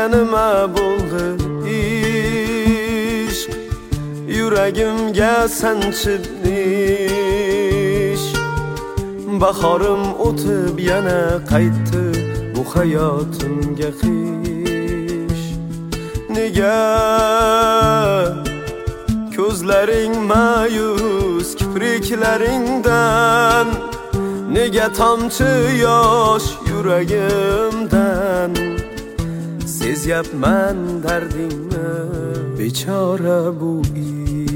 Senga nima bo'ldi ishq, yuragimga sanchibnish. Bahorim o'tib yana qaytdi, bu hayotimga qish. Nega ko'zlaring ma'yus kipriklaringdan, nega tomchi yosh yuragimdan? Sezyapman dardingni, bechora bu